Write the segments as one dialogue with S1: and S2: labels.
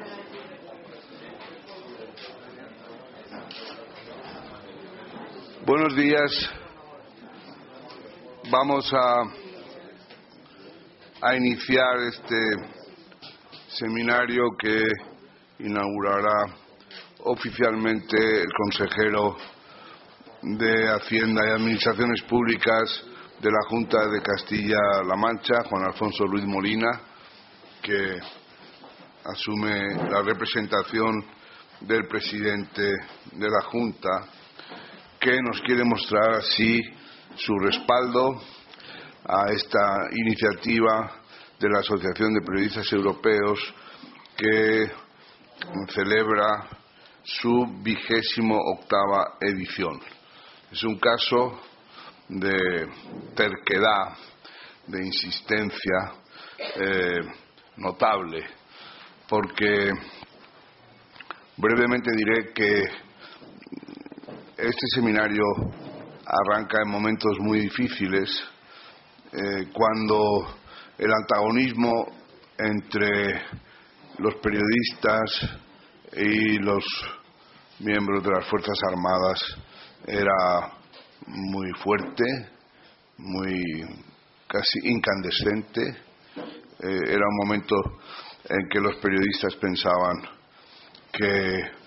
S1: Buenos días. Vamos a iniciar este seminario que inaugurará oficialmente el consejero de Hacienda y Administraciones Públicas de la Junta de Castilla-La Mancha, Juan Alfonso Ruiz Molina, que asume la representación del presidente de la Junta, que nos quiere mostrar así su respaldo a esta iniciativa de la Asociación de Periodistas Europeos, que celebra su 28ª edición. Es un caso de terquedad, de insistencia notable, porque brevemente diré que este seminario arranca en momentos muy difíciles, cuando el antagonismo entre los periodistas y los miembros de las Fuerzas Armadas era muy fuerte, muy casi incandescente. Era un momento en que los periodistas pensaban que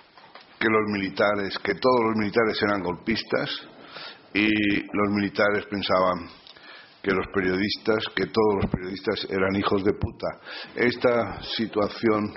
S1: todos los militares eran golpistas, y los militares pensaban que todos los periodistas eran hijos de puta. Esta situación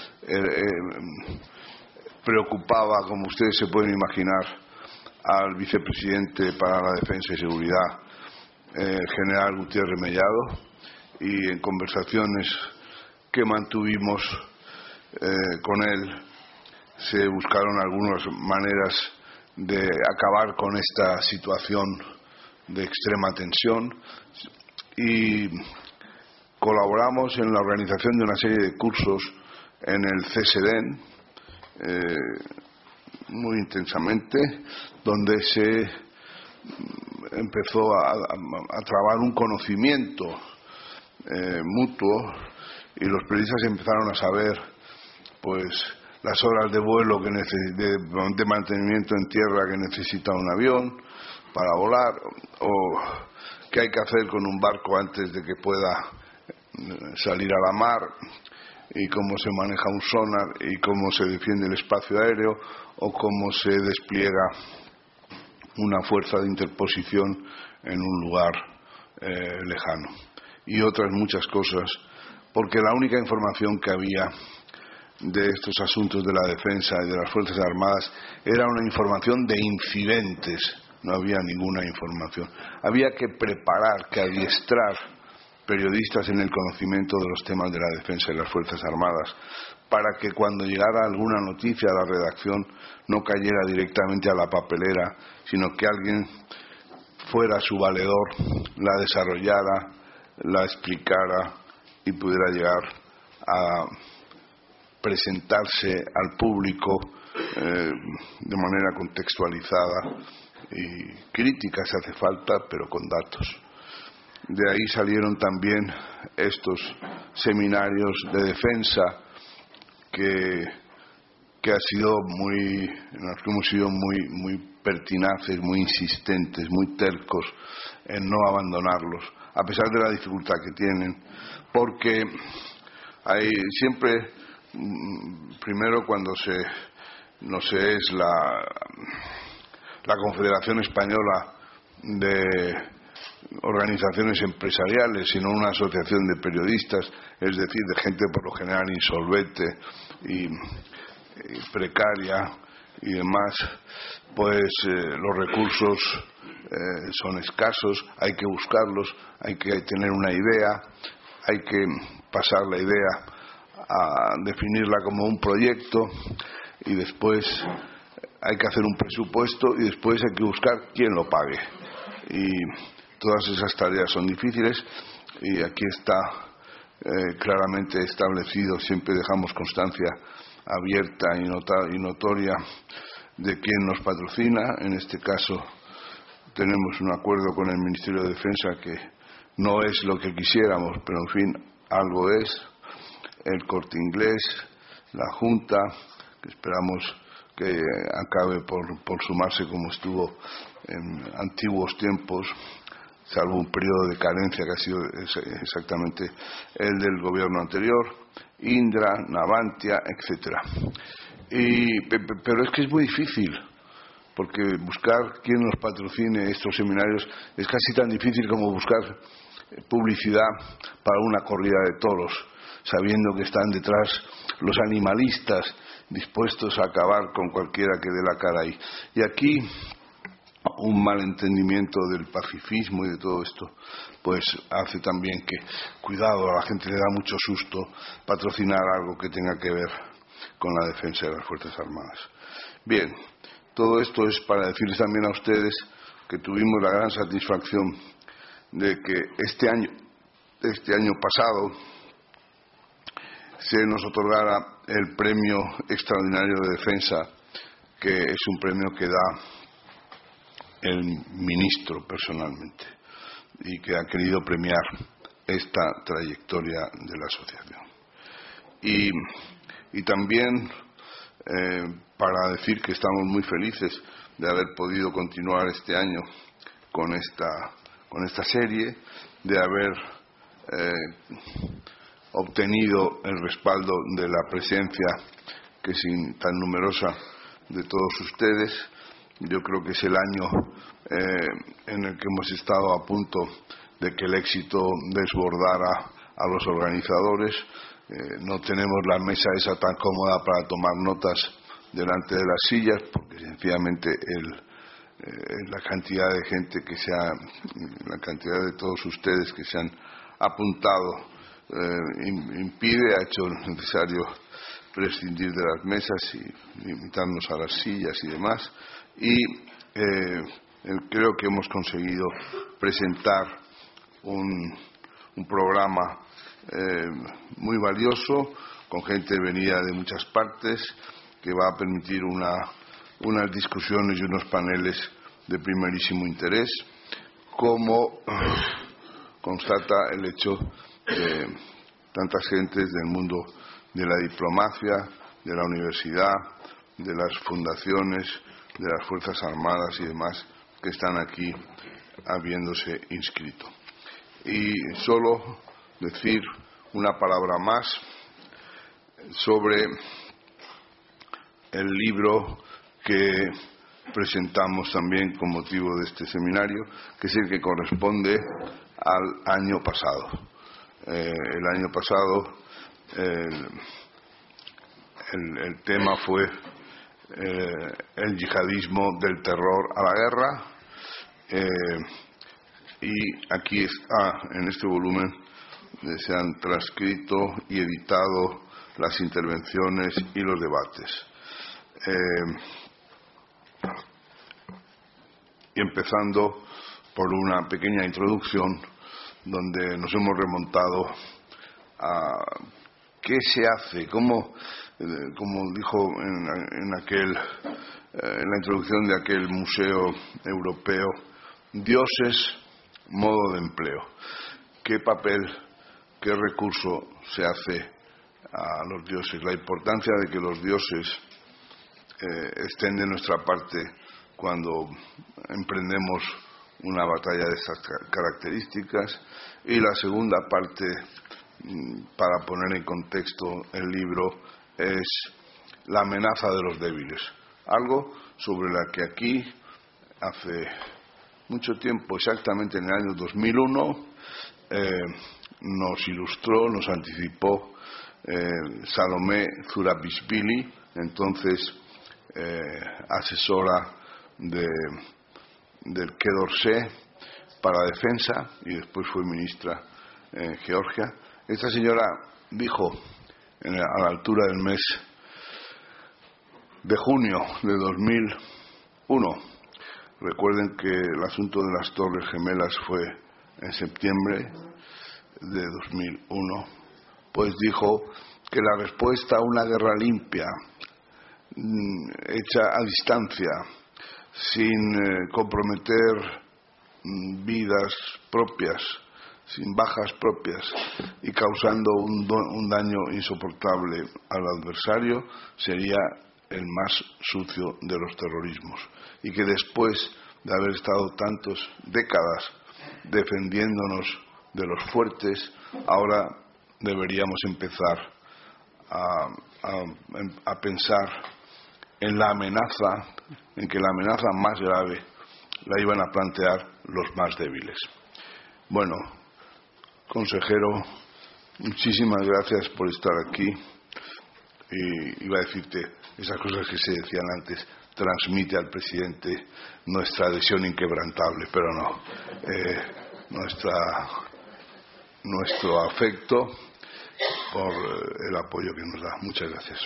S1: preocupaba, como ustedes se pueden imaginar, al vicepresidente para la Defensa y Seguridad, general Gutiérrez Mellado, y en conversaciones que mantuvimos con él se buscaron algunas maneras de acabar con esta situación de extrema tensión, y colaboramos en la organización de una serie de cursos en el CSDEN muy intensamente, donde se empezó a trabar un conocimiento mutuo, y los periodistas empezaron a saber pues las horas de vuelo de mantenimiento en tierra que necesita un avión para volar, o qué hay que hacer con un barco antes de que pueda salir a la mar, y cómo se maneja un sonar, y cómo se defiende el espacio aéreo, o cómo se despliega una fuerza de interposición en un lugar lejano, y otras muchas cosas, porque la única información que había de estos asuntos de la defensa y de las Fuerzas Armadas era una información de incidentes. No había ninguna información. Había que preparar, que adiestrar periodistas en el conocimiento de los temas de la defensa y las Fuerzas Armadas, para que cuando llegara alguna noticia a la redacción no cayera directamente a la papelera, sino que alguien fuera su valedor, la desarrollara, la explicara y pudiera llegar a presentarse al público de manera contextualizada y crítica si hace falta, pero con datos. De ahí salieron también estos seminarios de defensa en los que hemos sido muy pertinaces, muy insistentes, muy tercos en no abandonarlos, a pesar de la dificultad que tienen, porque hay siempre, primero cuando es la Confederación Española de Organizaciones Empresariales, sino una asociación de periodistas, es decir, de gente por lo general insolvente y precaria y demás, pues los recursos son escasos, hay que buscarlos, hay que tener una idea, hay que pasar la idea a definirla como un proyecto, y después hay que hacer un presupuesto, y después hay que buscar quién lo pague, y todas esas tareas son difíciles, y aquí está claramente establecido. Siempre dejamos constancia abierta y notoria de quién nos patrocina. En este caso tenemos un acuerdo con el Ministerio de Defensa que no es lo que quisiéramos, pero en fin, algo es. El Corte Inglés, la Junta, que esperamos que acabe por sumarse como estuvo en antiguos tiempos, salvo un periodo de carencia que ha sido exactamente el del gobierno anterior, Indra, Navantia, etcétera. Pero es que es muy difícil, porque buscar quién nos patrocine estos seminarios es casi tan difícil como buscar publicidad para una corrida de toros, sabiendo que están detrás los animalistas dispuestos a acabar con cualquiera que dé la cara ahí. Y aquí un malentendimiento del pacifismo y de todo esto, pues hace también que, cuidado, a la gente le da mucho susto patrocinar algo que tenga que ver con la defensa de las Fuerzas Armadas. Bien, todo esto es para decirles también a ustedes que tuvimos la gran satisfacción de que este año pasado se nos otorgara el Premio Extraordinario de Defensa, que es un premio que da el ministro personalmente y que ha querido premiar esta trayectoria de la asociación. Y también para decir que estamos muy felices de haber podido continuar este año con esta serie, de haber obtenido el respaldo de la presencia, que es tan numerosa, de todos ustedes. Yo creo que es el año en el que hemos estado a punto de que el éxito desbordara a los organizadores. No tenemos la mesa esa tan cómoda para tomar notas delante de las sillas, porque sencillamente la cantidad de gente la cantidad de todos ustedes que se han apuntado impide, ha hecho necesario prescindir de las mesas y limitarnos a las sillas y demás. Y creo que hemos conseguido presentar un programa muy valioso, con gente venida de muchas partes, que va a permitir unas discusiones y unos paneles de primerísimo interés, como constata el hecho de tantas gentes del mundo de la diplomacia, de la universidad, de las fundaciones, de las Fuerzas Armadas y demás, que están aquí habiéndose inscrito. Y solo decir una palabra más sobre el libro que presentamos también con motivo de este seminario, que es el que corresponde al año pasado. El año pasado el tema fue el yihadismo del terror a la guerra, y aquí está, en este volumen se han transcrito y editado las intervenciones y los debates. Y empezando por una pequeña introducción donde nos hemos remontado a qué se hace, como dijo en la introducción de aquel museo europeo, dioses, modo de empleo. ¿Qué papel, qué recurso se hace a los dioses? La importancia de que los dioses estén de nuestra parte cuando emprendemos una batalla de estas características. Y la segunda parte, para poner en contexto el libro, es la amenaza de los débiles, algo sobre la que aquí hace mucho tiempo, exactamente en el año 2001, nos ilustró, nos anticipó Salomé Zurabishvili, entonces asesora del Quai d'Orsay para defensa y después fue ministra en Georgia. Esta señora dijo a la altura del mes de junio de 2001, recuerden que el asunto de las Torres Gemelas fue en septiembre de 2001, pues dijo que la respuesta a una guerra limpia, hecha a distancia, sin comprometer vidas propias, sin bajas propias y causando un daño insoportable al adversario, sería el más sucio de los terrorismos, y que después de haber estado tantas décadas defendiéndonos de los fuertes, ahora deberíamos empezar a pensar en la amenaza, en que la amenaza más grave la iban a plantear los más débiles. Bueno, consejero, muchísimas gracias por estar aquí. Y iba a decirte esas cosas que se decían antes: transmite al presidente nuestra adhesión inquebrantable, pero no, nuestro afecto por el apoyo que nos da. Muchas gracias.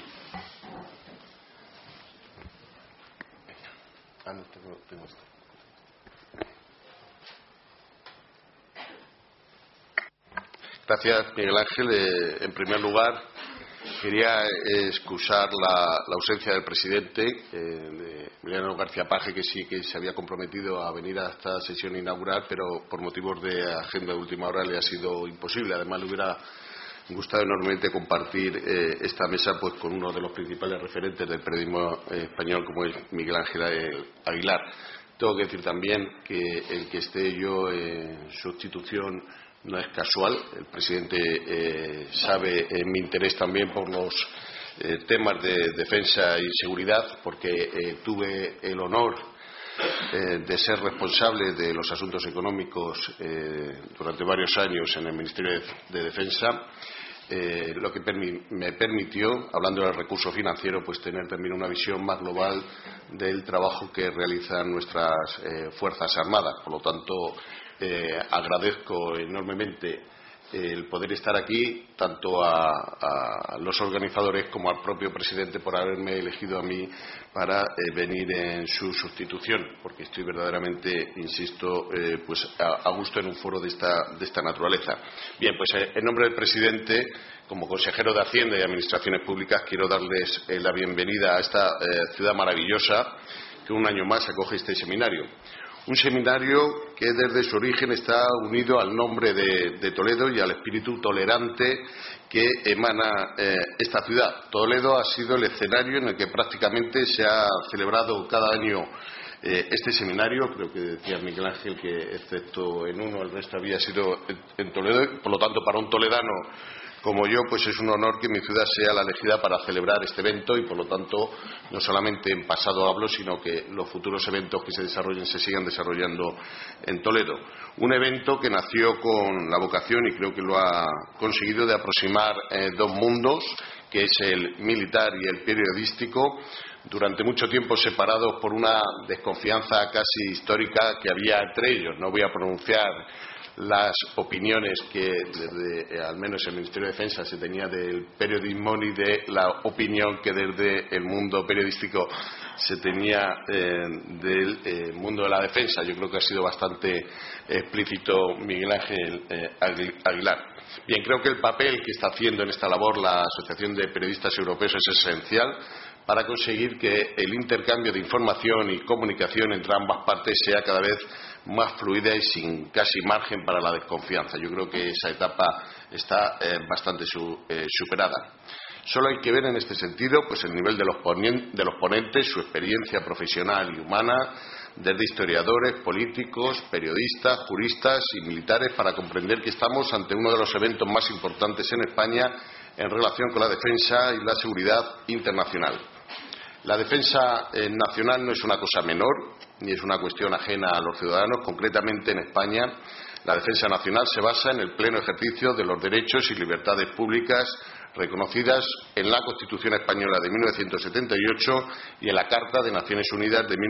S2: Gracias, Miguel Ángel. En primer lugar, quería excusar la ausencia del presidente, de Emiliano García Paje, que sí que se había comprometido a venir a esta sesión inaugural, pero por motivos de agenda de última hora le ha sido imposible. Además, le hubiera gustado enormemente compartir esta mesa pues con uno de los principales referentes del periodismo español, como es Miguel Ángel Aguilar. Tengo que decir también que el que esté yo en sustitución no es casual. El presidente sabe mi interés también por los temas de defensa y seguridad, porque tuve el honor de ser responsable de los asuntos económicos durante varios años en el Ministerio de Defensa, lo que me permitió, hablando del recurso financiero, pues tener también una visión más global del trabajo que realizan nuestras Fuerzas Armadas. Por lo tanto, agradezco enormemente el poder estar aquí, tanto a los organizadores como al propio presidente, por haberme elegido a mí para venir en su sustitución, porque estoy verdaderamente, insisto, pues a gusto en un foro de esta naturaleza. Bien, pues en nombre del presidente, como consejero de Hacienda y Administraciones Públicas, quiero darles la bienvenida a esta ciudad maravillosa que un año más acoge este seminario. Un seminario que desde su origen está unido al nombre de Toledo y al espíritu tolerante que emana esta ciudad. Toledo ha sido el escenario en el que prácticamente se ha celebrado cada año este seminario. Creo que decía Miguel Ángel que, excepto en uno, el resto había sido en Toledo. Por lo tanto, para un toledano como yo, pues es un honor que mi ciudad sea la elegida para celebrar este evento, y por lo tanto no solamente en pasado hablo, sino que los futuros eventos que se desarrollen se sigan desarrollando en Toledo. Un evento que nació con la vocación, y creo que lo ha conseguido, de aproximar dos mundos, que es el militar y el periodístico, durante mucho tiempo separados por una desconfianza casi histórica que había entre ellos. No voy a pronunciar las opiniones que desde al menos el Ministerio de Defensa se tenía del periodismo, ni de la opinión que desde el mundo periodístico se tenía del mundo de la defensa. Yo creo que ha sido bastante explícito Miguel Ángel Aguilar. Bien, creo que el papel que está haciendo en esta labor la Asociación de Periodistas Europeos es esencial para conseguir que el intercambio de información y comunicación entre ambas partes sea cada vez más fluida y sin casi margen para la desconfianza. Yo creo que esa etapa está bastante superada. Solo hay que ver en este sentido pues el nivel de los ponentes, su experiencia profesional y humana, desde historiadores, políticos, periodistas, juristas y militares, para comprender que estamos ante uno de los eventos más importantes en España en relación con la defensa y la seguridad internacional. La defensa nacional no es una cosa menor, ni es una cuestión ajena a los ciudadanos. Concretamente, en España, la defensa nacional se basa en el pleno ejercicio de los derechos y libertades públicas reconocidas en la Constitución Española de 1978 y en la Carta de Naciones Unidas de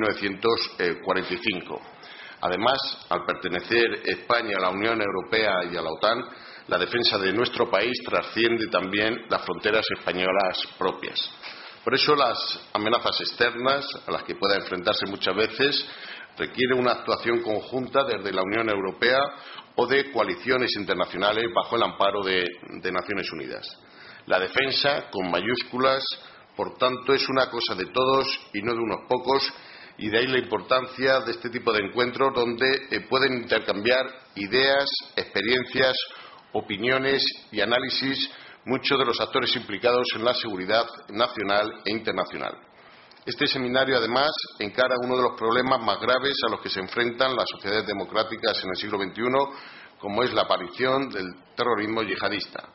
S2: 1945. Además, al pertenecer España a la Unión Europea y a la OTAN, la defensa de nuestro país trasciende también las fronteras españolas propias. Por eso, las amenazas externas a las que pueda enfrentarse muchas veces requieren una actuación conjunta desde la Unión Europea o de coaliciones internacionales bajo el amparo de Naciones Unidas. La defensa, con mayúsculas, por tanto, es una cosa de todos y no de unos pocos, y de ahí la importancia de este tipo de encuentros donde pueden intercambiar ideas, experiencias, opiniones y análisis muchos de los actores implicados en la seguridad nacional e internacional. Este seminario, además, encara uno de los problemas más graves a los que se enfrentan las sociedades democráticas en el siglo XXI, como es la aparición del terrorismo yihadista.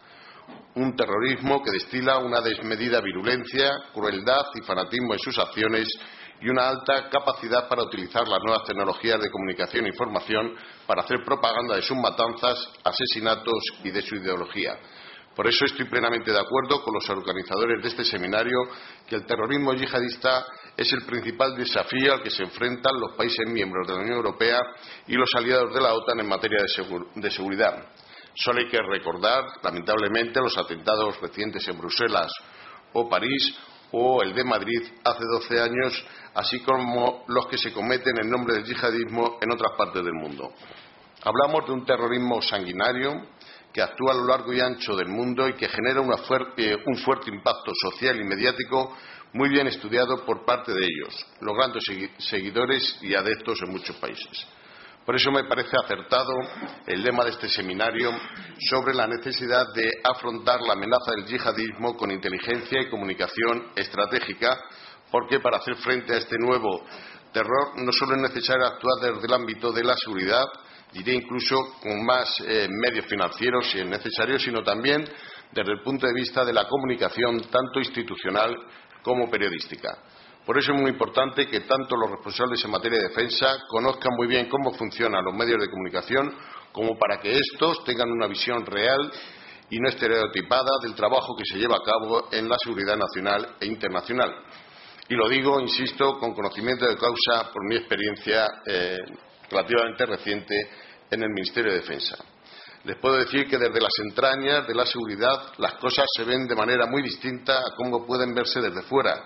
S2: Un terrorismo que destila una desmedida virulencia, crueldad y fanatismo en sus acciones y una alta capacidad para utilizar las nuevas tecnologías de comunicación e información para hacer propaganda de sus matanzas, asesinatos y de su ideología. Por eso estoy plenamente de acuerdo con los organizadores de este seminario que el terrorismo yihadista es el principal desafío al que se enfrentan los países miembros de la Unión Europea y los aliados de la OTAN en materia de seguridad. Solo hay que recordar, lamentablemente, los atentados recientes en Bruselas o París o el de Madrid hace 12 años, así como los que se cometen en nombre del yihadismo en otras partes del mundo. Hablamos de un terrorismo sanguinario que actúa a lo largo y ancho del mundo y que genera un fuerte impacto social y mediático muy bien estudiado por parte de ellos, logrando seguidores y adeptos en muchos países. Por eso me parece acertado el lema de este seminario sobre la necesidad de afrontar la amenaza del yihadismo con inteligencia y comunicación estratégica, porque para hacer frente a este nuevo terror no solo es necesario actuar desde el ámbito de la seguridad, diré incluso con más medios financieros si es necesario, sino también desde el punto de vista de la comunicación tanto institucional como periodística. Por eso es muy importante que tanto los responsables en materia de defensa conozcan muy bien cómo funcionan los medios de comunicación, como para que estos tengan una visión real y no estereotipada del trabajo que se lleva a cabo en la seguridad nacional e internacional. Y lo digo, insisto, con conocimiento de causa por mi experiencia relativamente reciente en el Ministerio de Defensa. Les puedo decir que desde las entrañas de la seguridad las cosas se ven de manera muy distinta a cómo pueden verse desde fuera,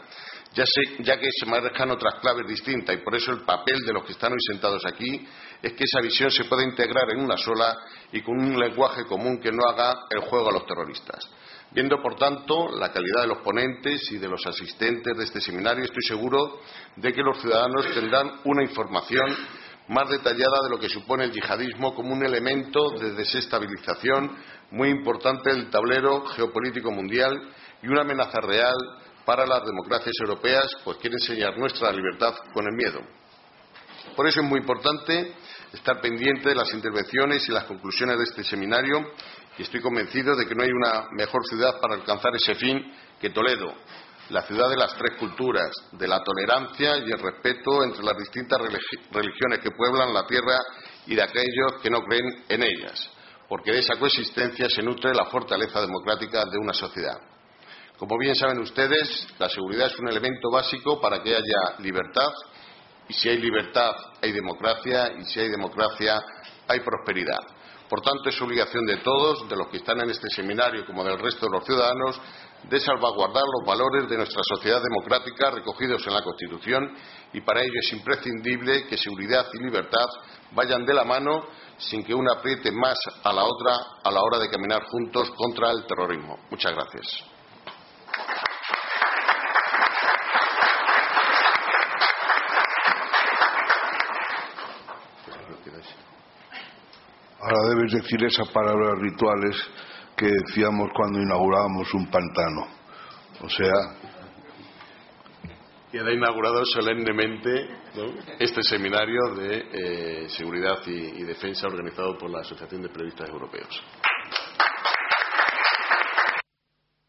S2: ya que se manejan otras claves distintas, y por eso el papel de los que están hoy sentados aquí es que esa visión se pueda integrar en una sola y con un lenguaje común que no haga el juego a los terroristas. Viendo, por tanto, la calidad de los ponentes y de los asistentes de este seminario, estoy seguro de que los ciudadanos tendrán una información más detallada de lo que supone el yihadismo como un elemento de desestabilización muy importante del tablero geopolítico mundial y una amenaza real para las democracias europeas, pues quiere enseñar nuestra libertad con el miedo. Por eso es muy importante estar pendiente de las intervenciones y las conclusiones de este seminario, y estoy convencido de que no hay una mejor ciudad para alcanzar ese fin que Toledo, la ciudad de las tres culturas, de la tolerancia y el respeto entre las distintas religiones que pueblan la tierra y de aquellos que no creen en ellas, porque de esa coexistencia se nutre la fortaleza democrática de una sociedad. Como bien saben ustedes, la seguridad es un elemento básico para que haya libertad, y si hay libertad hay democracia, y si hay democracia hay prosperidad. Por tanto, es obligación de todos, de los que están en este seminario como del resto de los ciudadanos, de salvaguardar los valores de nuestra sociedad democrática recogidos en la Constitución, y para ello es imprescindible que seguridad y libertad vayan de la mano sin que una apriete más a la otra a la hora de caminar juntos contra el terrorismo. Muchas gracias.
S1: Ahora debes decir esas palabras rituales que decíamos cuando inaugurábamos un pantano. O sea...
S2: Queda inaugurado solemnemente, ¿no?, este seminario de seguridad y defensa organizado por la Asociación de Periodistas Europeos.